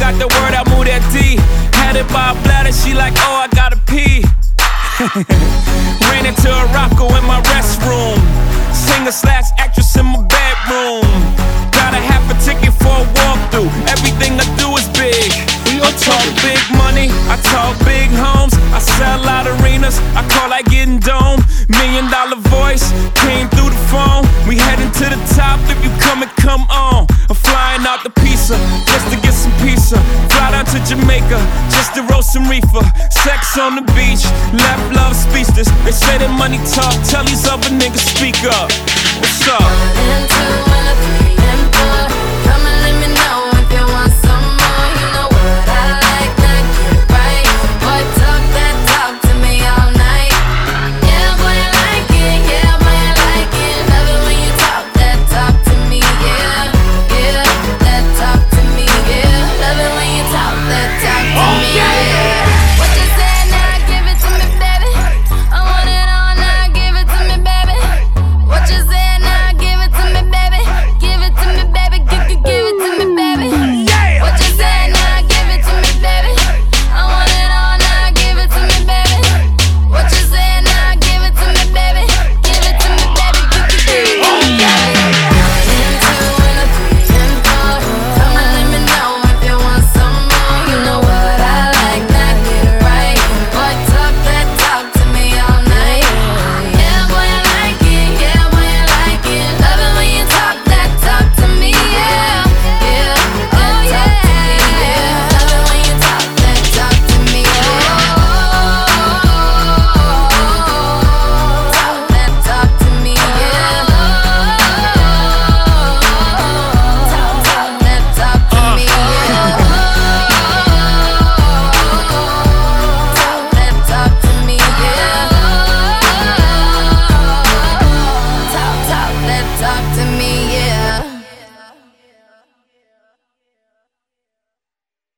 got the word, I moved that D. Had it by a bladder, she like, oh, I gotta pee. Ran into a rocko in my restroom. Singer/actress in my bedroom. Got a half a ticket for a walkthrough. Everything I do is big. I talk big money, I talk big homes. I sell out arenas, I call like getting dome. $1 million voice came through the phone. We heading to the top, if you come and come on. I'm flying out the pizza, just to get some pizza. Fly down to Jamaica, just to roast some reefer. Sex on the beach, left love speechless. They say that money talk, tell these other niggas speak up. What's up?